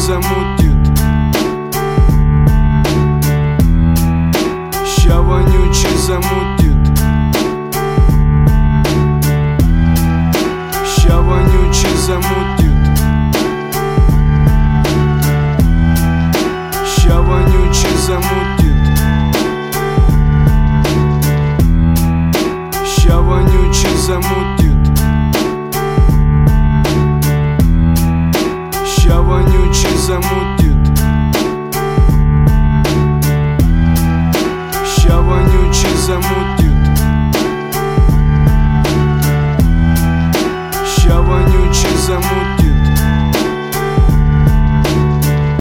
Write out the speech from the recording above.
замутит. Ща вонючий замутит. Ща вонючий замутит. Ща вонючий замутит. Ща вонючий замутит. Ща вонючий замутит. Ща вонючий замутит.